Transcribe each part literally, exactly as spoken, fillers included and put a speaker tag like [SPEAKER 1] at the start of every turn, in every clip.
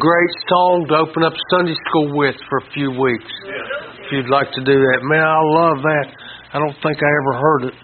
[SPEAKER 1] great song to open up Sunday school with for a few weeks. If you'd like to do that. Man, I love that. I don't think I ever heard it.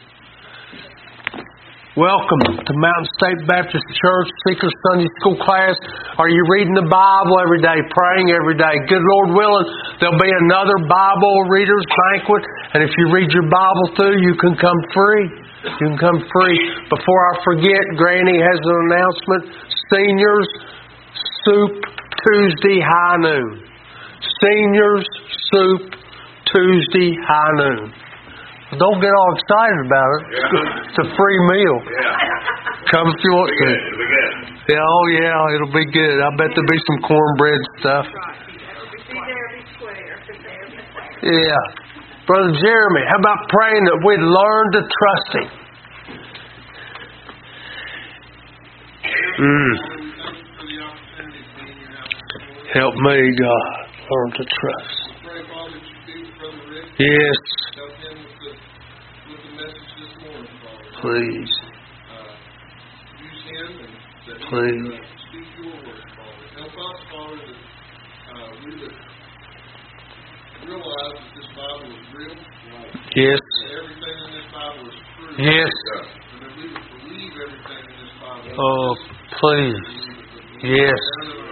[SPEAKER 1] Welcome to Mountain State Baptist Church Seeker Sunday School class. Are you reading the Bible every day, praying every day? Good Lord willing, there'll be another Bible readers banquet. And if you read your Bible through, you can come free. You can come free. Before I forget, Granny has an announcement. Seniors, Soup Tuesday high noon. Seniors, Soup Tuesday high noon. Don't get all excited about it. Yeah. It's a free meal.
[SPEAKER 2] Yeah.
[SPEAKER 1] Come if you want to.
[SPEAKER 2] It'll be good.
[SPEAKER 1] Yeah, oh yeah, it'll be good. I bet there'll be some cornbread stuff. Yeah. Brother Jeremy, how about praying that we'd learn to trust Him? Mm. Help me, God, learn to trust. Yes. Please. Please.
[SPEAKER 3] Help us, Father, that uh, we would realize that this Bible is real.
[SPEAKER 1] Yes.
[SPEAKER 3] That everything in this Bible is true.
[SPEAKER 1] Yes.
[SPEAKER 3] And that we would believe everything in this Bible.
[SPEAKER 1] Oh, please. Yes.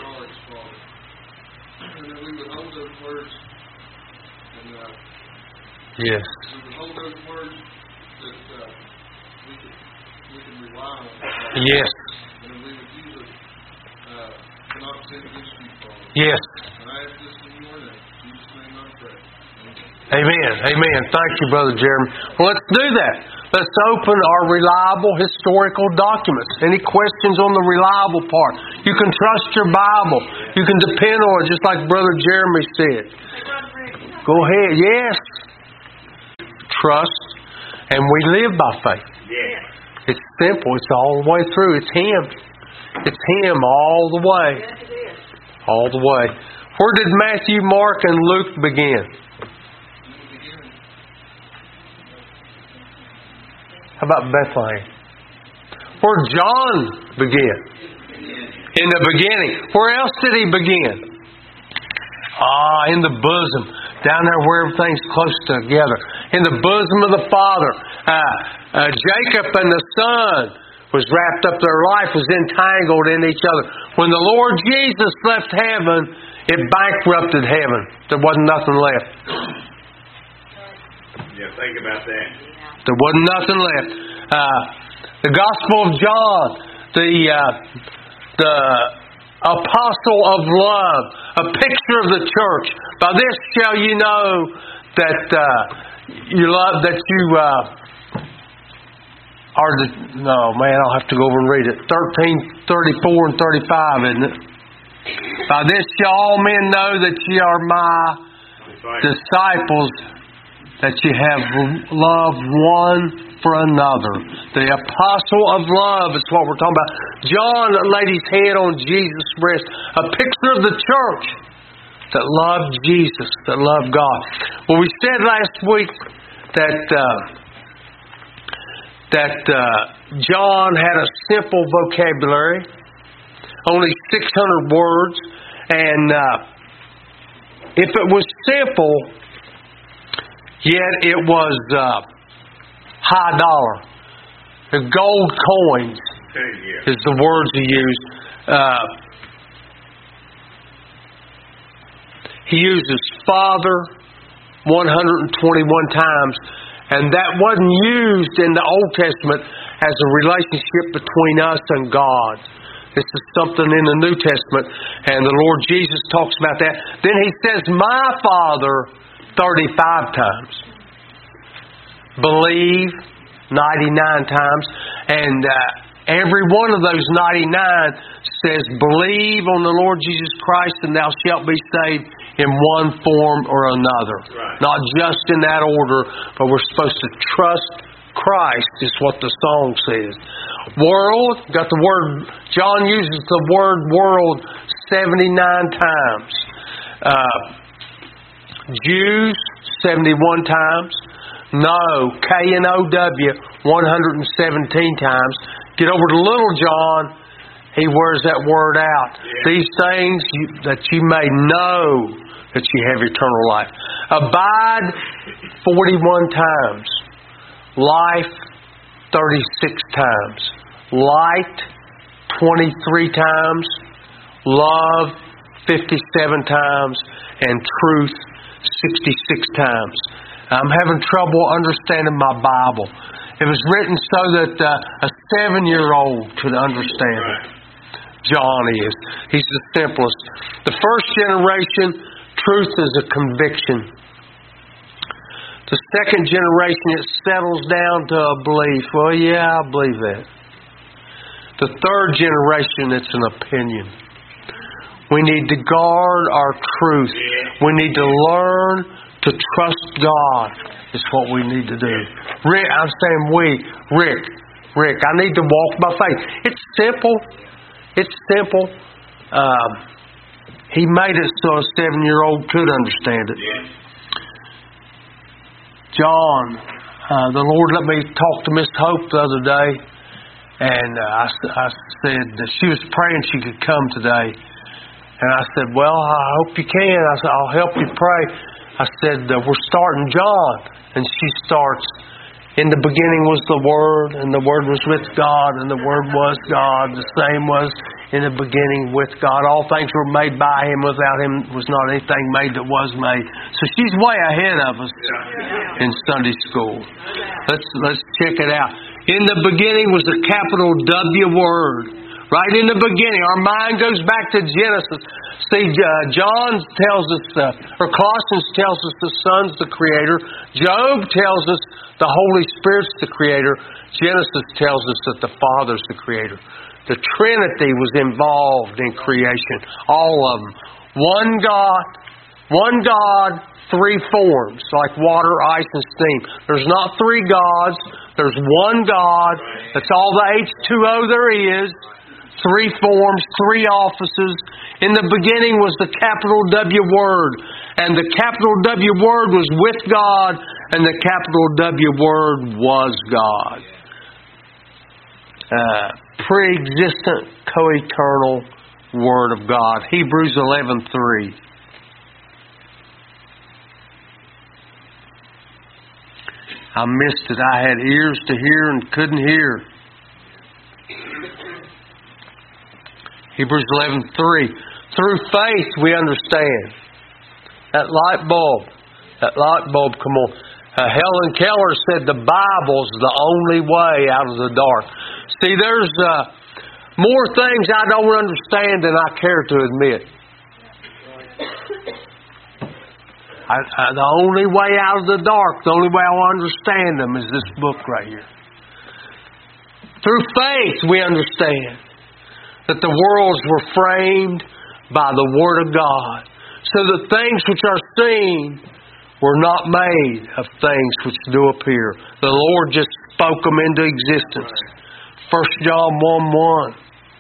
[SPEAKER 3] And that we would hold those words. And uh,
[SPEAKER 1] yes.
[SPEAKER 3] we would hold those words that uh, we can we can rely on.
[SPEAKER 1] Yes.
[SPEAKER 3] And that we would use it uh, to not sin against you, Father.
[SPEAKER 1] Yes.
[SPEAKER 3] And I ask this in your name. In Jesus' name I pray.
[SPEAKER 1] Amen. Amen. Thank you, Brother Jeremy. Well, let's do that. Let's open our reliable historical documents. Any questions on the reliable part? You can trust your Bible. You can depend on it, just like Brother Jeremy said. Go ahead. Yes. Trust. And we live by faith. It's simple. It's all the way through. It's Him. It's Him all the way. All the way. Where did Matthew, Mark, and Luke begin? How about Bethlehem? Where John began? In the beginning. Where else did he begin? Ah, in the bosom. Down there where everything's close together. In the bosom of the Father. Uh, uh, Jacob and the Son was wrapped up. Their life was entangled in each other. When the Lord Jesus left heaven, it bankrupted heaven. There wasn't nothing left.
[SPEAKER 2] Yeah, think about that.
[SPEAKER 1] There wasn't nothing left. Uh, the Gospel of John, the uh, the Apostle of love, a picture of the church. By this shall you know that uh, you love, that you uh, are the. No, man, I'll have to go over and read it. Thirteen thirty-four and thirty-five, isn't it? By this shall all men know that ye are my disciples, that you have loved one for another. The apostle of love is what we're talking about. John laid his head on Jesus' breast. A picture of the church that loved Jesus, that loved God. Well, we said last week that uh, that uh, John had a simple vocabulary, only six hundred words, and uh, if it was simple, yet it was uh, high dollar. The gold coins is the words he used. Uh, he uses Father one hundred twenty-one times, and that wasn't used in the Old Testament as a relationship between us and God. This is something in the New Testament, and the Lord Jesus talks about that. Then he says, my Father, thirty-five times. Believe, ninety-nine times. And uh, every one of those ninety-nine says, believe on the Lord Jesus Christ and thou shalt be saved in one form or another.
[SPEAKER 2] Right.
[SPEAKER 1] Not just in that order, but we're supposed to trust Christ is what the song says. World, got the word, John uses the word world seventy-nine times. Uh, Jews, seventy-one times. No, K N O W, one hundred seventeen times. Get over to Little John, He wears that word out. These things you, that you may know that you have eternal life. Abide forty-one times. Life thirty-six times. Light twenty-three times. Love fifty-seven times. And truth sixty-six times. I'm having trouble understanding my Bible. It was written so that uh, a seven-year-old could understand it. John is. He's the simplest. The first generation, truth is a conviction. The second generation, it settles down to a belief. Well, yeah, I believe that. The third generation, it's an opinion. We need to guard our truth. We need to learn to trust God. Is what we need to do. Rick, I'm saying we. Rick, Rick, I need to walk by faith. It's simple. It's simple. Um, he made it so a seven-year-old could understand it. John, uh, the Lord let me talk to Miss Hope the other day, and uh, I, I said that she was praying she could come today. And I said, well, I hope you can. I said, I'll help you pray. I said, uh, we're starting John. And she starts, in the beginning was the Word, and the Word was with God, and the Word was God. The same was in the beginning with God. All things were made by Him. Without Him was not anything made that was made. So she's way ahead of us in Sunday school. Let's let's check it out. In the beginning was the capital W Word. Right in the beginning. Our mind goes back to Genesis. See, uh, John tells us, uh, or Colossians tells us the Son's the Creator. Job tells us the Holy Spirit's the Creator. Genesis tells us that the Father's the Creator. The Trinity was involved in creation. All of them. One God, one God, three forms, like water, ice, and steam. There's not three gods. There's one God. That's all the H two O there is. Three forms, three offices. In the beginning was the capital W Word. And the capital W Word was with God. And the capital W Word was God. Uh, pre-existent, co-eternal Word of God. Hebrews eleven three. I missed it. I had ears to hear and couldn't hear. Hebrews eleven three. Through faith we understand. That light bulb. That light bulb, come on. Uh, Helen Keller said the Bible's the only way out of the dark. See, there's uh, more things I don't understand than I care to admit. I, I, the only way out of the dark, the only way I'll understand them is this book right here. Through faith we understand that the worlds were framed by the Word of God, so that things which are seen were not made of things which do appear. The Lord just spoke them into existence. First John one one.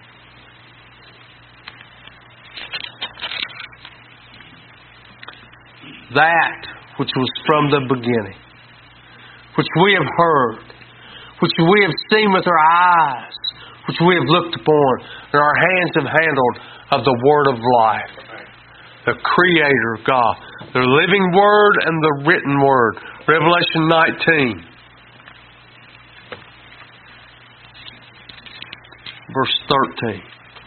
[SPEAKER 1] That which was from the beginning, which we have heard, which we have seen with our eyes, which we have looked upon, and our hands have handled of the Word of life. The Creator God. The living Word and the written Word. Revelation nineteen. Verse thirteen.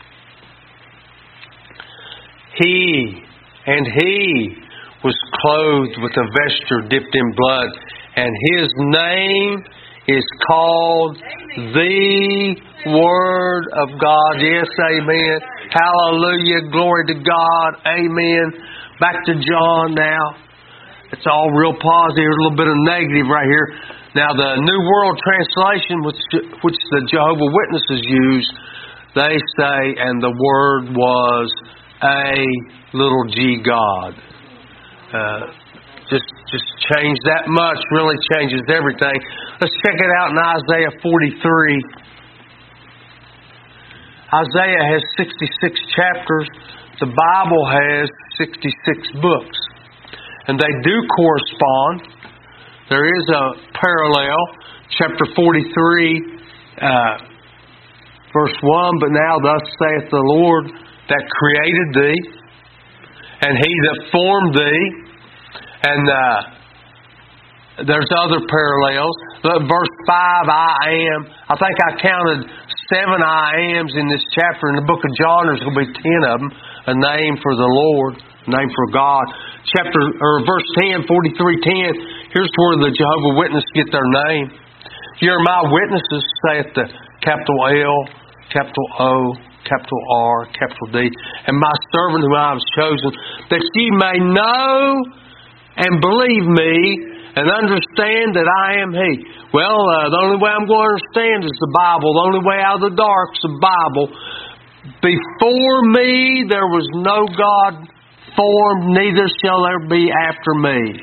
[SPEAKER 1] He, and He was clothed with a vesture dipped in blood, and His name is called the Word of God. Yes, amen. Hallelujah. Glory to God. Amen. Back to John now. It's all real positive. A little bit of negative right here. Now, the New World Translation, which, which the Jehovah's Witnesses use, they say, and the Word was a little g God. Uh, just, just change that much. Really changes everything. Let's check it out in Isaiah forty-three. Isaiah has sixty-six chapters. The Bible has sixty-six books. And they do correspond. There is a parallel. Chapter forty-three, uh, Verse one, but now thus saith the Lord that created thee, and He that formed thee. And uh, there's other parallels. Look, verse five, I am. I think I counted seven I ams in this chapter. In the book of John, there's going to be ten of them. A name for the Lord, a name for God. Chapter or verse ten, forty-three ten. Here's where the Jehovah's Witnesses get their name. You are my witnesses, saith the capital L, capital O, capital R, capital D, and my servant whom I have chosen, that ye may know and believe me and understand that I am He. Well, uh, the only way I'm going to understand is the Bible. The only way out of the dark is the Bible. Before me there was no God formed, neither shall there be after me.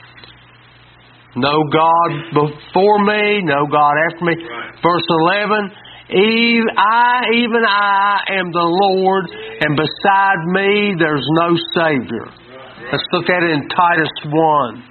[SPEAKER 1] No God before me, no God after me.
[SPEAKER 2] Right.
[SPEAKER 1] Verse eleven, Eve, I, even I, am the Lord, and beside me there's no Savior. Let's look at it in Titus one.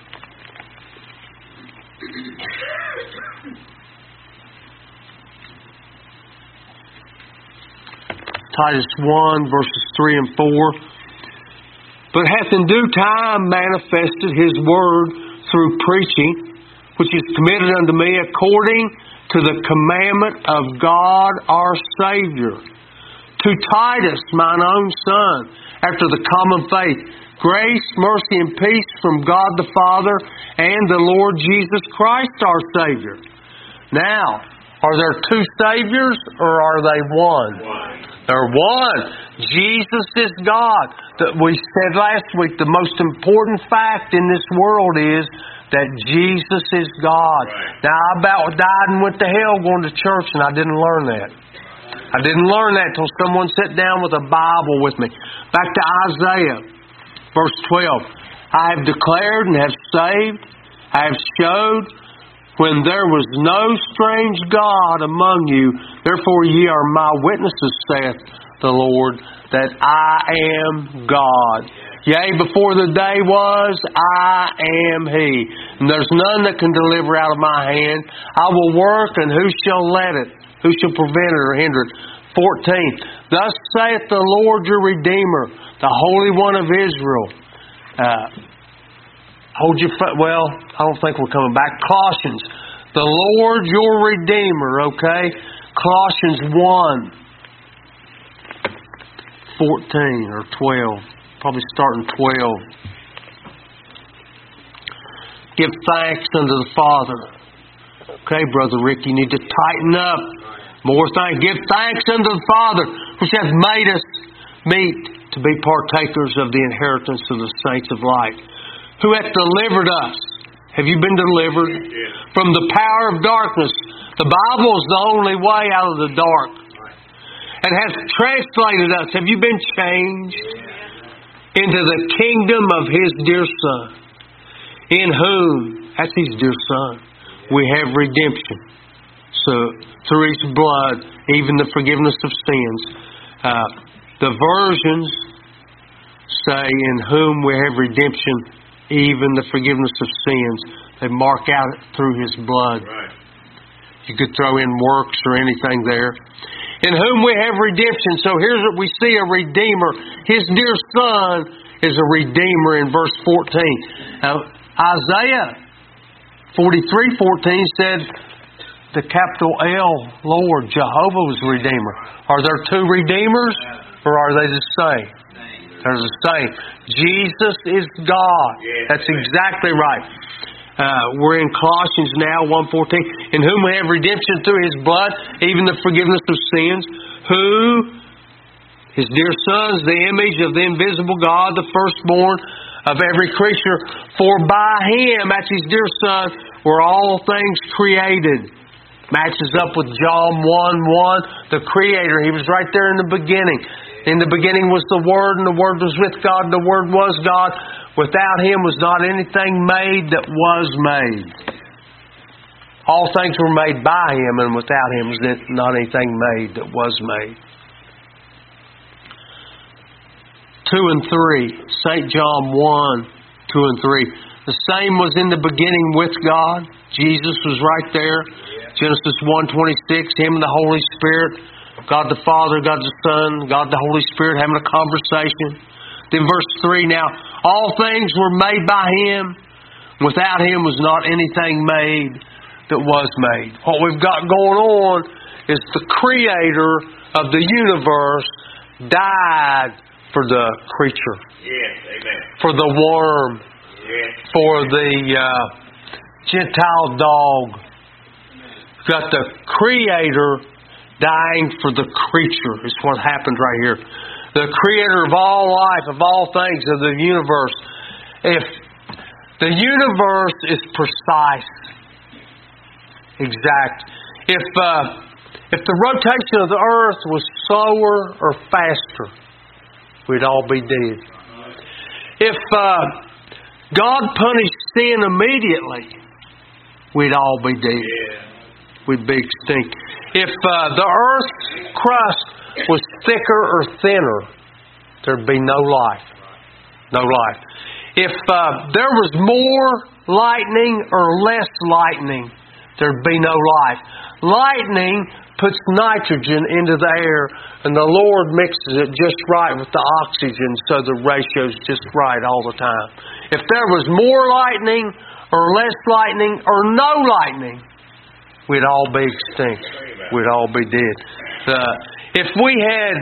[SPEAKER 1] Titus one, verses three and four. But hath in due time manifested His word through preaching, which is committed unto me according to the commandment of God our Savior. To Titus, mine own son, after the common faith, grace, mercy, and peace from God the Father and the Lord Jesus Christ our Savior. Now, are there two Saviors or are they one?
[SPEAKER 2] One.
[SPEAKER 1] They're one. Jesus is God. That we said last week, the most important fact in this world is that Jesus is God.
[SPEAKER 2] Right.
[SPEAKER 1] Now, I about died and went to hell going to church, and I didn't learn that. I didn't learn that until someone sat down with a Bible with me. Back to Isaiah, verse twelve. I have declared and have saved, I have showed, when there was no strange God among you, therefore ye are my witnesses, saith the Lord, that I am God. Yea, before the day was, I am He. And there's none that can deliver out of my hand. I will work, and who shall let it? Who shall prevent it or hinder it? fourteen. Thus saith the Lord your Redeemer, the Holy One of Israel. Uh, hold your foot. Well, I don't think we're coming back. Colossians. The Lord your Redeemer, okay? Colossians one. fourteen or twelve. Probably starting twelve. Give thanks unto the Father. Okay, Brother Rick, you need to tighten up. More thanks. Give thanks unto the Father, which hath made us meet to be partakers of the inheritance of the saints of light, who hath delivered us. Have you been delivered?
[SPEAKER 2] Yes.
[SPEAKER 1] From the power of darkness. The Bible is the only way out of the dark. And hath translated us. Have you been changed? Into the kingdom of His dear Son, in whom, that's His dear Son, we have redemption. So, through His blood, even the forgiveness of sins. Uh, the versions say, in whom we have redemption, even the forgiveness of sins. They mark out through His blood.
[SPEAKER 2] Right.
[SPEAKER 1] You could throw in works or anything there. In whom we have redemption. So here's what we see, a Redeemer. His dear Son is a Redeemer in verse fourteen. Now, Isaiah forty-three fourteen said, the capital L, Lord, Jehovah was Redeemer. Are there two Redeemers, or are they the same? They're the same. Jesus is God. That's exactly right. Uh, we're in Colossians now, one fourteen. In whom we have redemption through His blood, even the forgiveness of sins, who, His dear Son, is the image of the invisible God, the firstborn of every creature. For by Him, that's His dear Son, were all things created. Matches up with John one one, the Creator. He was right there in the beginning. In the beginning was the Word, and the Word was with God, and the Word was God. Without Him was not anything made that was made. All things were made by Him, and without Him was not anything made that was made. Two and three. Saint John one, two and three. The same was in the beginning with God. Jesus was right there. Genesis one twenty-six. Him and the Holy Spirit God the Father, God the Son, God the Holy Spirit having a conversation. Then verse three, now, all things were made by Him. Without Him was not anything made that was made. What we've got going on is the Creator of the universe died for the creature.
[SPEAKER 2] Yes, amen.
[SPEAKER 1] For the worm.
[SPEAKER 2] Yes.
[SPEAKER 1] For the uh, Gentile dog. We've got the Creator dying for the creature is what happened right here. The Creator of all life, of all things, of the universe. If the universe is precise, exact. If uh, if the rotation of the earth was slower or faster, we'd all be dead. If uh, God punished sin immediately, we'd all be dead. We'd be extinct. If uh, the earth's crust was thicker or thinner, there'd be no life. No life. If uh, there was more lightning or less lightning, there'd be no life. Lightning puts nitrogen into the air, and the Lord mixes it just right with the oxygen, so the ratio's just right all the time. If there was more lightning or less lightning or no lightning, we'd all be extinct. We'd all be dead. Uh, if we had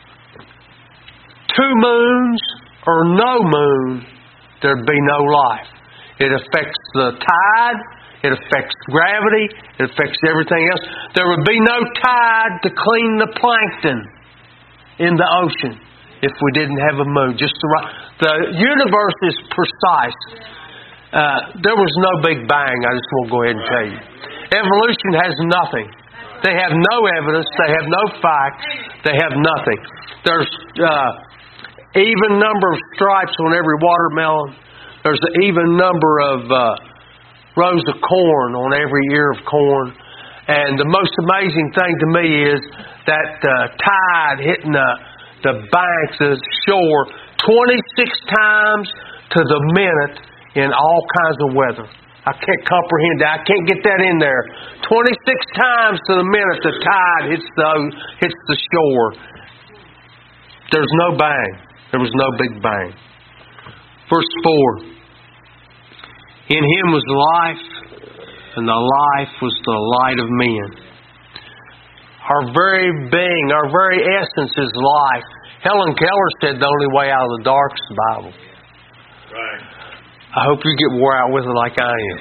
[SPEAKER 1] two moons or no moon, there'd be no life. It affects the tide. It affects gravity. It affects everything else. There would be no tide to clean the plankton in the ocean if we didn't have a moon. Just the right. The universe is precise. Uh, there was no Big Bang. I just want to go ahead and tell you. Evolution has nothing. They have no evidence. They have no facts. They have nothing. There's uh, even number of stripes on every watermelon. There's an even number of uh, rows of corn on every ear of corn. And the most amazing thing to me is that uh, tide hitting the, the bank, the shore, twenty-six times to the minute in all kinds of weather. I can't comprehend that. I can't get that in there. twenty-six times to the minute the tide hits the hits the shore. There's no bang. There was no big bang. Verse four. In Him was life, and the life was the light of men. Our very being, our very essence is life. Helen Keller said the only way out of the dark is the Bible.
[SPEAKER 2] Right.
[SPEAKER 1] I hope you get wore out with it like I am.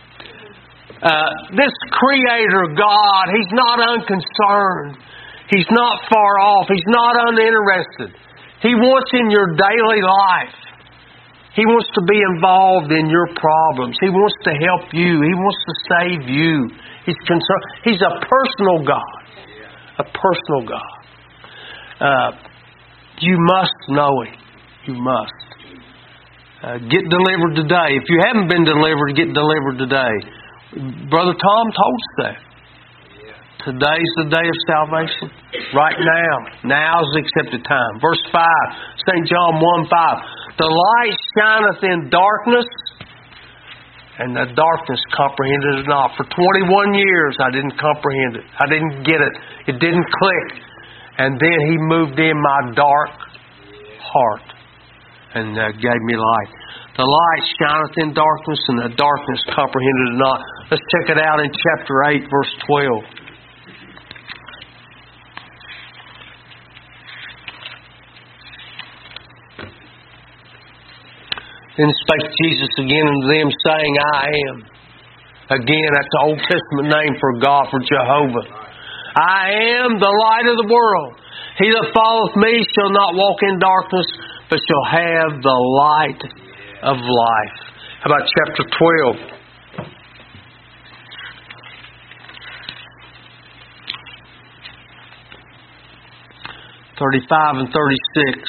[SPEAKER 1] Uh, this Creator God, He's not unconcerned. He's not far off. He's not uninterested. He wants in your daily life. He wants to be involved in your problems. He wants to help you. He wants to save you. He's concerned. He's a personal God. A personal God. Uh, you must know Him. You must. Uh, get delivered today. If you haven't been delivered, get delivered today. Brother Tom told us that. Today's the day of salvation. Right now. Now's the accepted time. Verse five. Saint John one five. The light shineth in darkness, and the darkness comprehended it not. For twenty-one years I didn't comprehend it. I didn't get it. It didn't click. And then He moved in my dark heart and uh, gave me light. The light shineth in darkness, and the darkness comprehended it not. Let's check it out in chapter eight, verse twelve. Then spake Jesus again unto them, saying, I am. Again, that's the Old Testament name for God, for Jehovah. I am the light of the world. He that followeth me shall not walk in darkness, but shall have the light of life. How about chapter twelve? thirty-five and thirty-six.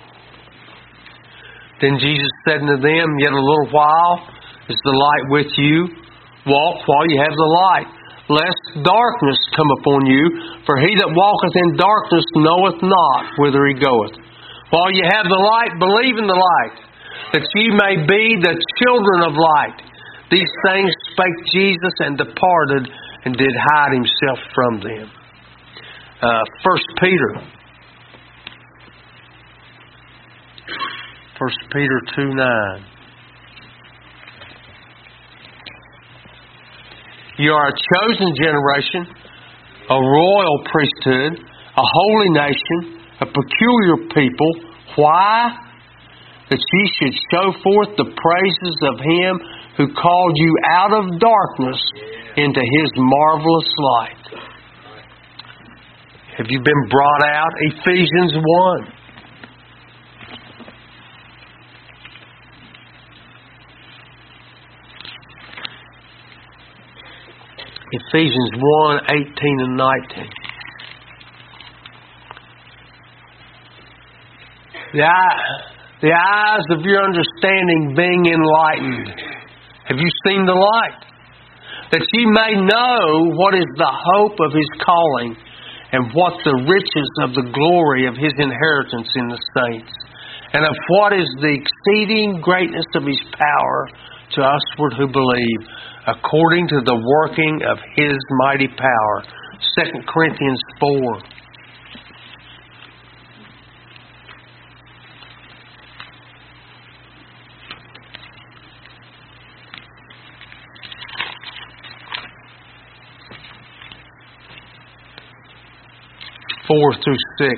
[SPEAKER 1] Then Jesus said unto them, Yet a little while is the light with you. Walk while you have the light, lest darkness come upon you. For he that walketh in darkness knoweth not whither he goeth. While you have the light, believe in the light, that ye may be the children of light. These things spake Jesus, and departed, and did hide Himself from them. Uh, First Peter. First Peter two nine. You are a chosen generation, a royal priesthood, a holy nation, a peculiar people. Why? That ye should show forth the praises of Him who called you out of darkness into His marvelous light. Have you been brought out? Ephesians one. Ephesians one, eighteen and nineteen. The, eye, the eyes of your understanding being enlightened. Have you seen the light? That ye may know what is the hope of His calling, and what the riches of the glory of His inheritance in the saints, and of what is the exceeding greatness of His power to usward who believe, according to the working of His mighty power. Second Corinthians four. Four through six.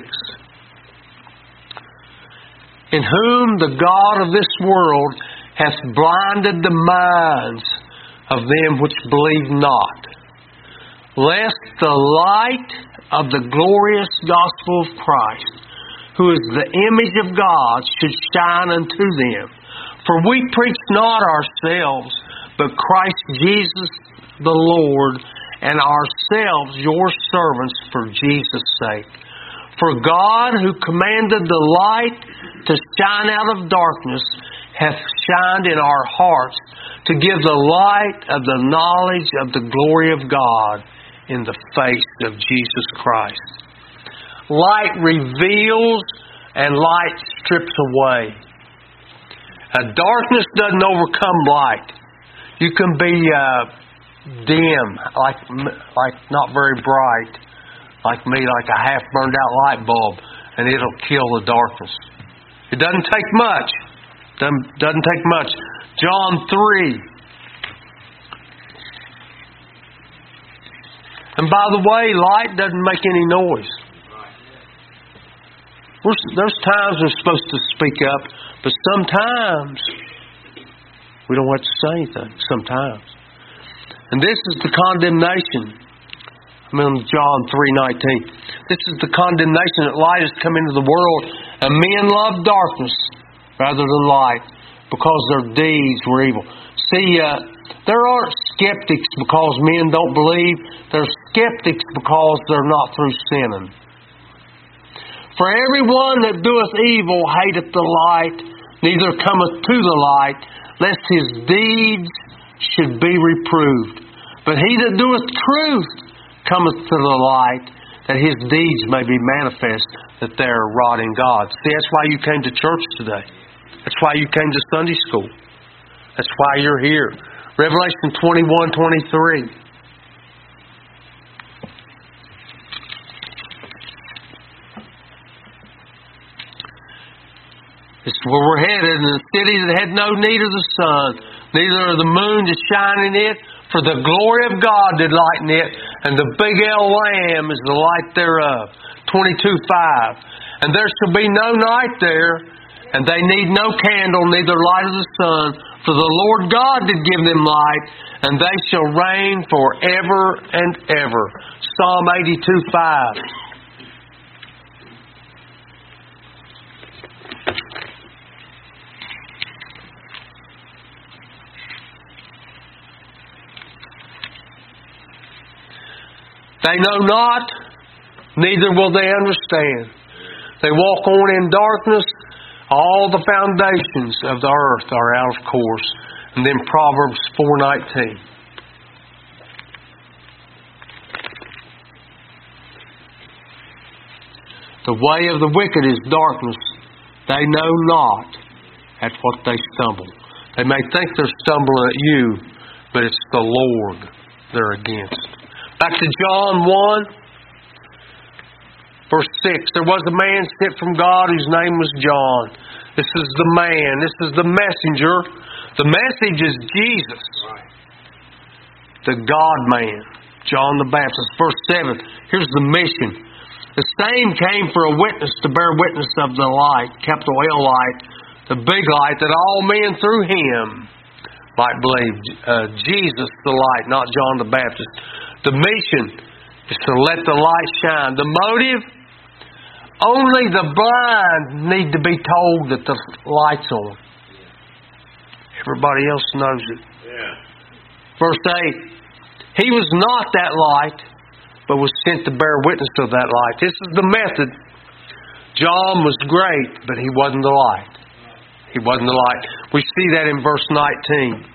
[SPEAKER 1] In whom the God of this world hath blinded the minds of them which believe not, lest the light of the glorious gospel of Christ, who is the image of God, should shine unto them. For we preach not ourselves, but Christ Jesus the Lord, and ourselves your servants for Jesus' sake. For God, who commanded the light to shine out of darkness, hath shined in our hearts to give the light of the knowledge of the glory of God in the face of Jesus Christ. Light reveals and light strips away. Uh, darkness doesn't overcome light. You can be uh, dim, like like not very bright, like me, like a half burned out light bulb, and it'll kill the darkness. It doesn't take much. Doesn't, doesn't take much. John three. And by the way, light doesn't make any noise. We're, there's times we're supposed to speak up, but sometimes we don't have to say anything. Sometimes. And this is the condemnation. I'm in John three nineteen. This is the condemnation that light has come into the world, and men love darkness rather than light, because their deeds were evil. See, uh, there aren't skeptics because men don't believe. They're skeptics because they're not through sinning. For everyone that doeth evil hateth the light, neither cometh to the light, lest his deeds should be reproved. But he that doeth truth cometh to the light, that his deeds may be manifest, that they are wrought in God. See, that's why you came to church today. That's why you came to Sunday school. That's why you're here. Revelation twenty-one twenty-three. This is where we're headed, in a city that had no need of the sun, neither of the moon to shine in it, for the glory of God did lighten it, and the big L Lamb is the light thereof. twenty-two five. And there shall be no night there, and they need no candle, neither light of the sun, for the Lord God did give them light, and they shall reign forever and ever. Psalm eighty-two five. They know not, neither will they understand. They walk on in darkness. All the foundations of the earth are out of course. And then Proverbs four nineteen. The way of the wicked is darkness. They know not at what they stumble. They may think they're stumbling at you, but it's the Lord they're against. Back to John one. Verse six, there was a man sent from God whose name was John. This is the man. This is the messenger. The message is Jesus, the God-man, John the Baptist. Verse seven, here's the mission. The same came for a witness to bear witness of the light, capital L light, the big light, that all men through Him might believe. Uh, Jesus the light, not John the Baptist. The mission is to let the light shine. The motive? Only the blind need to be told that the light's on. Everybody else knows it.
[SPEAKER 2] Yeah.
[SPEAKER 1] Verse eight. He was not that light, but was sent to bear witness of that light. This is the method. John was great, but he wasn't the light. He wasn't the light. We see that in verse nineteen.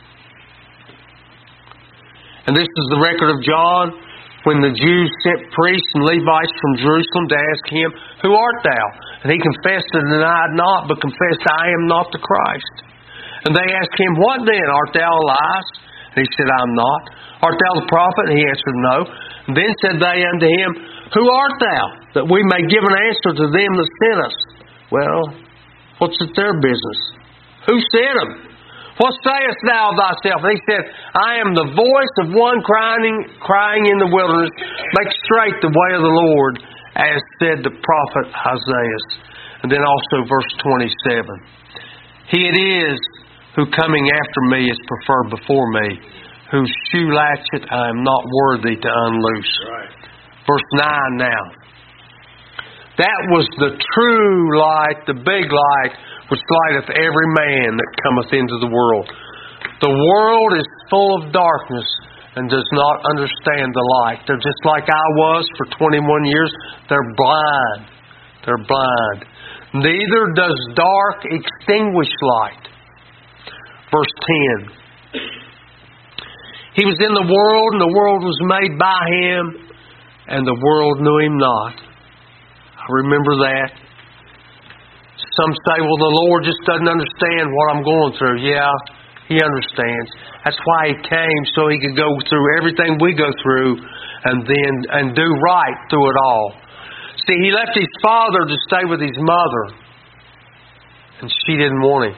[SPEAKER 1] And this is the record of John when the Jews sent priests and Levites from Jerusalem to ask him, "Who art thou?" And he confessed and denied not, but confessed, "I am not the Christ." And they asked him, "What then? Art thou Elias?" And he said, "I am not." "Art thou the prophet?" And he answered, "No." And then said they unto him, "Who art thou? That we may give an answer to them that sent us." Well, what's it their business? Who sent them? "What sayest thou of thyself?" And he said, "I am the voice of one crying, crying in the wilderness, make straight the way of the Lord, as said the prophet Isaiah." And then also verse twenty-seven. "He it is who coming after me is preferred before me, whose shoe latchet I am not worthy to unloose."
[SPEAKER 2] Right.
[SPEAKER 1] Verse nine now. "That was the true light, the big light, which lighteth every man that cometh into the world. The world is full of darkness and does not understand the light." They're just like I was for twenty-one years. They're blind. They're blind. "Neither does dark extinguish light." Verse ten. "He was in the world, and the world was made by Him, and the world knew Him not." I remember that. Some say, "Well, the Lord just doesn't understand what I'm going through." Yeah, He understands. That's why He came, so He could go through everything we go through and then and do right through it all. See, He left His father to stay with His mother, and she didn't want Him.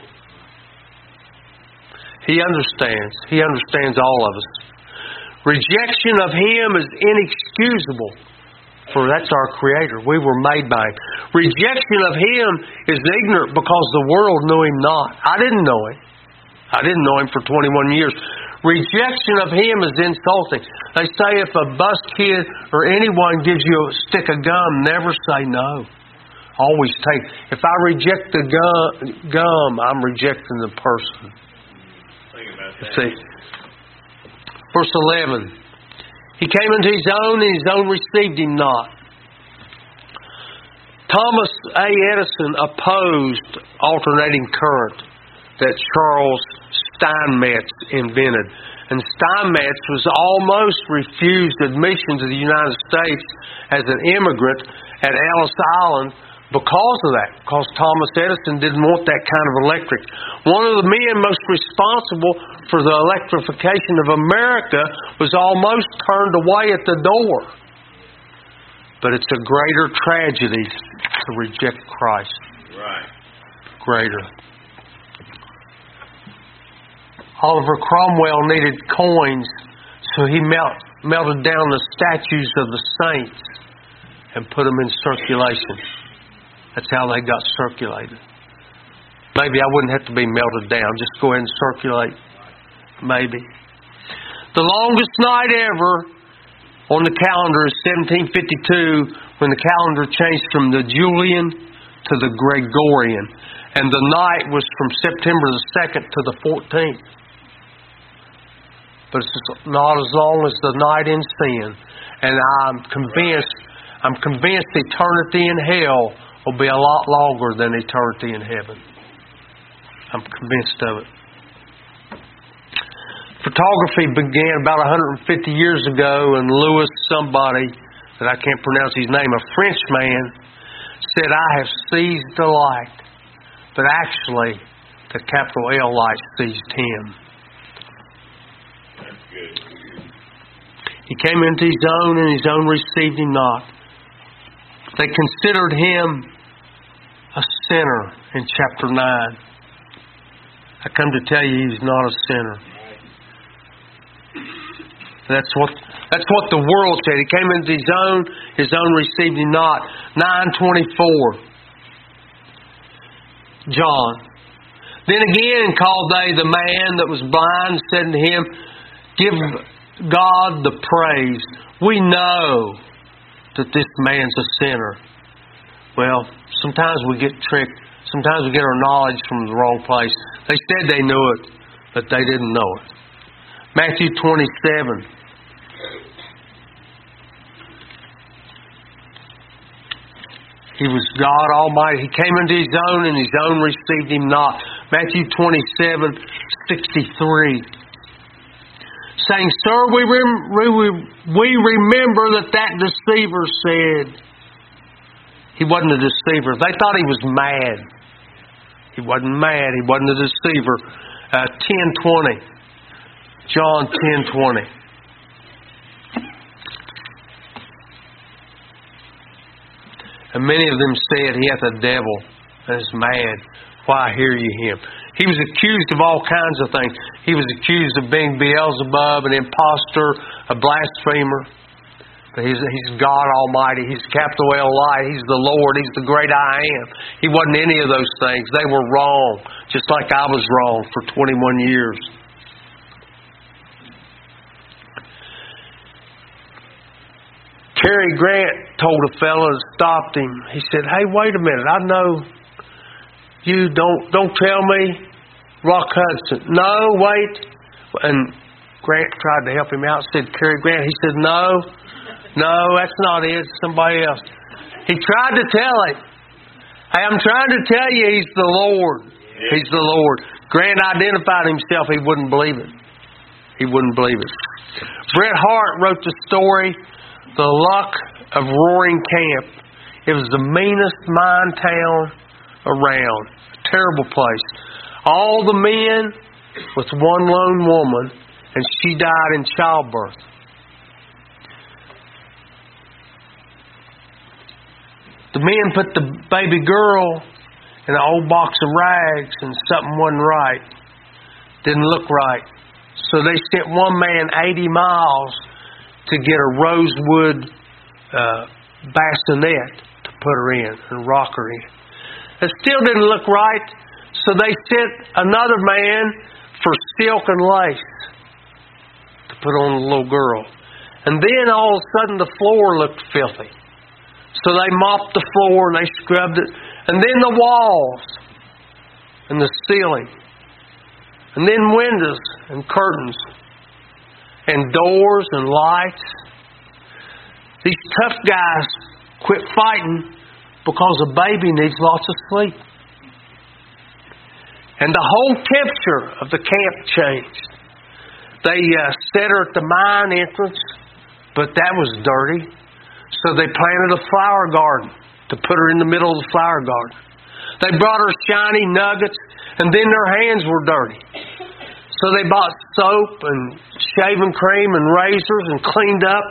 [SPEAKER 1] He understands. He understands all of us. Rejection of Him is inexcusable, for that's our Creator. We were made by Him. Rejection of Him is ignorant, because the world knew Him not. I didn't know Him. I didn't know Him for twenty-one years. Rejection of Him is insulting. They say if a bus kid or anyone gives you a stick of gum, never say no. Always take. If I reject the gum, gum I'm rejecting the person.
[SPEAKER 2] Think about that.
[SPEAKER 1] See, verse eleven. "He came unto His own, and His own received Him not." Thomas A. Edison opposed alternating current that Charles Steinmetz invented. And Steinmetz was almost refused admission to the United States as an immigrant at Ellis Island because of that, because Thomas Edison didn't want that kind of electric. One of the men most responsible for the electrification of America was almost turned away at the door. But it's a greater tragedy to reject Christ.
[SPEAKER 2] Right.
[SPEAKER 1] Greater. Oliver Cromwell needed coins, so he melt, melted down the statues of the saints and put them in circulation. That's how they got circulated. Maybe I wouldn't have to be melted down. Just go ahead and circulate. Maybe. The longest night ever on the calendar is seventeen fifty-two, when the calendar changed from the Julian to the Gregorian. And the night was from September the second to the fourteenth. But it's not as long as the night in sin. And I'm convinced, I'm convinced eternity in hell will be a lot longer than eternity in heaven. I'm convinced of it. Photography began about one hundred fifty years ago, and Louis somebody, that I can't pronounce his name, a French man, said, "I have seized the light." But actually, the capital L light seized him.
[SPEAKER 2] That's good.
[SPEAKER 1] He came into His own, and His own received Him not. They considered him a sinner in chapter nine. I come to tell you he's not a sinner. That's what that's what the world said. He came into his own, his own received him not. nine twenty-four. John. Then again called they the man that was blind, said to him, give God the praise. We know that this man's a sinner. Well, sometimes we get tricked. Sometimes we get our knowledge from the wrong place. They said they knew it, but they didn't know it. Matthew twenty-seven. He was God Almighty. He came into His own, and His own received Him not. Matthew twenty-seven, sixty-three. Saying, Sir, we, rem- we, we remember that that deceiver said. He wasn't a deceiver. They thought he was mad. He wasn't mad. He wasn't a deceiver. Uh, ten twenty. John ten twenty. And many of them said, He hath a devil and is mad. Why hear ye him? He was accused of all kinds of things. He was accused of being Beelzebub, an impostor, a blasphemer. But he's, he's God Almighty. He's capital L light. He's the Lord. He's the great I am. He wasn't any of those things. They were wrong, just like I was wrong for twenty-one years. Cary Grant told a fellow that stopped him. He said, "Hey, wait a minute. I know you. Don't don't tell me Rock Hudson. No, wait." And Grant tried to help him out. Said, "Cary Grant." He said, "No, no, that's not it. It's somebody else." He tried to tell him. Hey, I'm trying to tell you, He's the Lord. He's the Lord. Grant identified himself. He wouldn't believe it. He wouldn't believe it. Bret Hart wrote the story, The Luck of Roaring Camp. It was the meanest mine town around. A terrible place. All the men with one lone woman, and she died in childbirth. The men put the baby girl in an old box of rags, and something wasn't right. Didn't look right. So they sent one man eighty miles to get a rosewood uh, bassinet to put her in and rock her in. It still didn't look right, so they sent another man for silk and lace to put on the little girl. And then all of a sudden the floor looked filthy. So they mopped the floor and they scrubbed it. And then the walls and the ceiling. And then windows and curtains. And doors and lights. These tough guys quit fighting because a baby needs lots of sleep. And the whole temperature of the camp changed. They uh, set her at the mine entrance, but that was dirty. So they planted a flower garden to put her in the middle of the flower garden. They brought her shiny nuggets, and then their hands were dirty. So they bought soap and shaving cream and razors and cleaned up.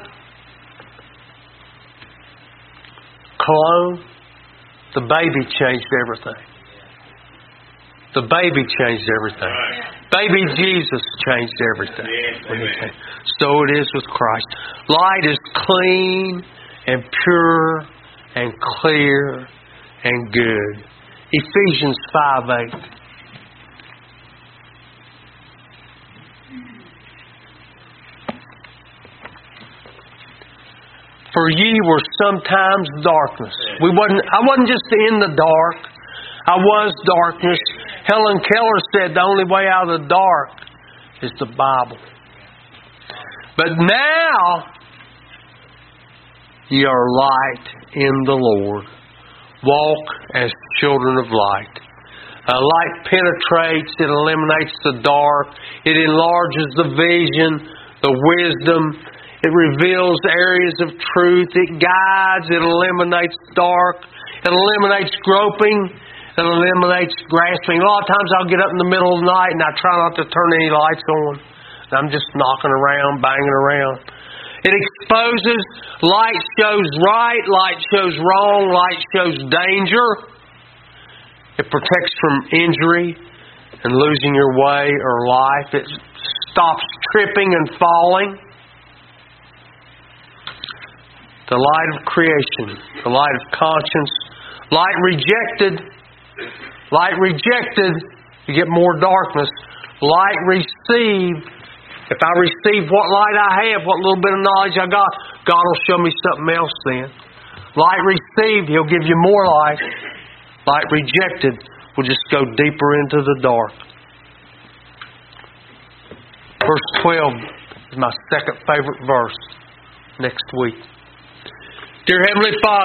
[SPEAKER 1] Cologne. The baby changed everything. The baby changed everything. Right. Baby Jesus changed everything. Yes, so it is with Christ. Light is clean and pure and clear and good. Ephesians five eight. For ye were sometimes darkness. We wasn't. I wasn't just in the dark. I was darkness. Helen Keller said the only way out of the dark is the Bible. But now ye are light in the Lord. Walk as children of light. Uh, light penetrates. It eliminates the dark. It enlarges the vision, the wisdom. It reveals areas of truth. It guides. It eliminates dark. It eliminates groping. It eliminates grasping. A lot of times I'll get up in the middle of the night and I try not to turn any lights on. I'm just knocking around, banging around. It exposes. Light shows right. Light shows wrong. Light shows danger. It protects from injury and losing your way or life. It stops tripping and falling. The light of creation. The light of conscience. Light rejected. Light rejected. You get more darkness. Light received. If I receive what light I have, what little bit of knowledge I got, God will show me something else then. Light received, He'll give you more light. Light rejected will just go deeper into the dark. Verse twelve is my second favorite verse next week. Dear Heavenly Father,